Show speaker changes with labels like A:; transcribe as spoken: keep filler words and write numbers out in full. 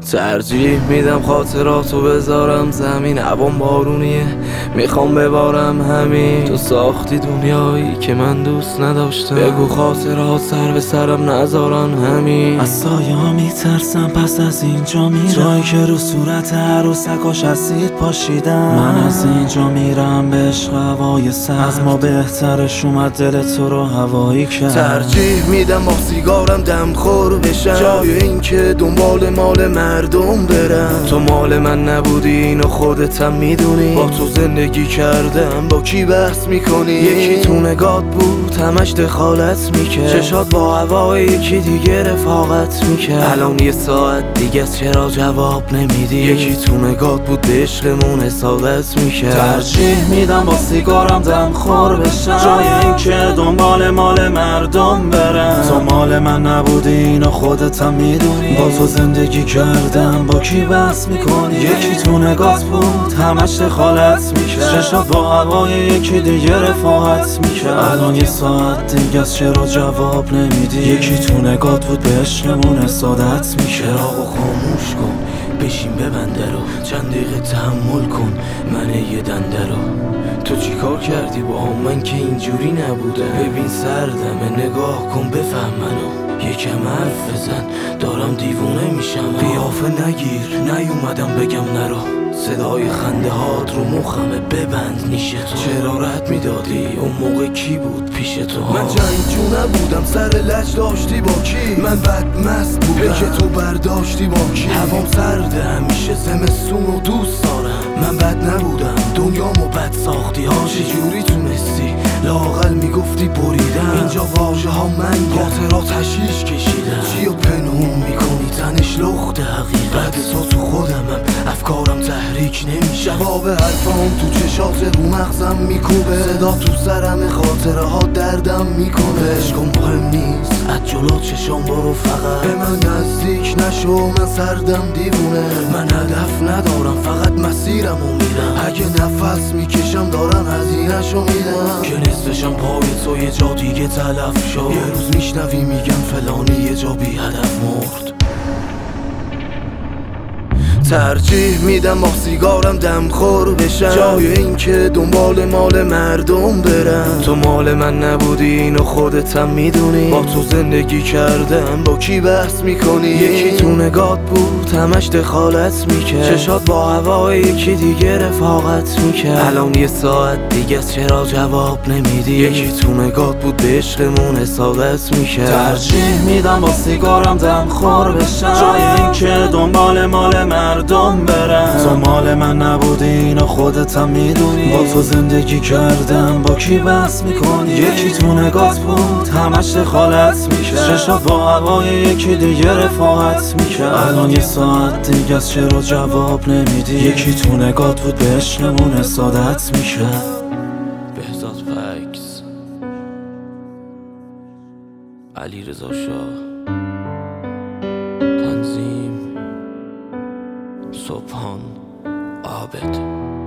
A: ترجیح میدم خاطراتو بذارم زمین، هوام بارونیه میخوام ببارم همین. تو ساختی دنیایی که من دوست نداشتم، بگو خاطرات سر به سرم نذارن همین.
B: از سایه ها میترسم پس از اینجا میرم، جایی که رو صورت عروسکاش اسید پاشیدم. من از اینجا میرم به عشق هوای سر، از ما بهترش اومد دل تو رو هوایی کرد.
A: ترجیح میدم با سیگارم دم خور بشم، جای این که دنبال مال مردم برم. تو مال من نبودی اینو خودتم میدونی، با تو زندگی کردم با کی بحث میکنی. یکی تو نگات بود همش دخالت میکرد، چشات با هوای یکی دیگه رفاقت میکرد. الان یه ساعت دیگه چرا جواب نمیدی؟ یکی تو نگات بود به عشقمون حسادت میکرد.
B: ترجیح میدم با سیگارم دم خور بشم، جای این که دنبال مال مردم برم. تو مال من نبودی اینو خودتم میدونی، با تو زندگی کردم با کی بحث میکنی. یکی تو نگات بود همش دخالت میکرد، چشات با هوای یکی دیگه رفاقت میکرد. الان یه ساعت دیگه از چرا جواب نمیدی؟ یکی تو نگات بود به عشقمون حسادت میکرد.
A: چراغو خاموش کن بشین ببنده رو، چند دقیقه تحمل کن من یه دنده رو. تو چی کار کردی با هم؟ من که اینجوری نبودم. ببین سردمه نگاه کن بفهم منو، یکم حرف بزن دارم دیوونه میشم. قیافه نگیر نیومدم بگم نرو، صدای خنده هات رو مخمه ببند نیشه تو. چرا رد میدادی اون موقع کی بود پیش تو؟ من جنگجو نبودم سر لج داشتی با کی؟ من بدمست بودم که تو برداشتی با کی؟ هوام سرده همیشه زمستون رو دوست دارم. من بد نبودم دنیامو بد ساختی ها، چجوری تونستی لااقل میگفتی بریدم. اینجا واژه ها من خاطرات هشیش کشیدم، چیو پنهون میکنی تنش لخت حقیقت. بعد تو تو خودمم افکارم تحریک نمیشه، جواب حرفام تو چشات رو مغزم میکوبه، صدا تو سرم خاطره ها دردم میکنه. عشقم مهم نیست از جلو چشام برو، فقط به من نزدیک نشو من سردم دیوونه. من هدف ندارم فقط مسیرمو میرم، اگه نفس میکشم دارم هزینه‌شو میدم که نصفشم پای تو یه جا دیگه تلف شد. یه روز میشنوی میگم فلانی یه جا بی هدف مرد. ترجیح میدم با سیگارم دم خور بشم، جای این که دنبال مال مردم برم. تو مال من نبودی اینو خودتم میدونی، با تو زندگی کردم با کی بحث میکنی؟ یکی تو نگات بود همش دخالت میکرد، چشات با هوای یکی دیگه رفاقت میکرد. الان یه ساعت دیگه از چرا جواب نمیدی؟ یکی تو نگات بود به عشقمون حسادت میکرد.
B: ترجیح میدم با سیگارم دم خور بشم، جای این که دنبال مال مردم برم. تو مال من نبودی اینو خودتم میدونی، با تو زندگی کردم با کی بحث میکنی؟ یکی تو نگات بود همش دخالت میکرد، چشات با هوای یکی دیگه رفاقت میکرد. الان یه ساعت دیگه از چرا جواب نمیدی؟ یکی تو نگات بود به عشقمون حسادت میکرد.
A: بهزاد فکس، علیرضا شاه، تنظیم سبحان عابد.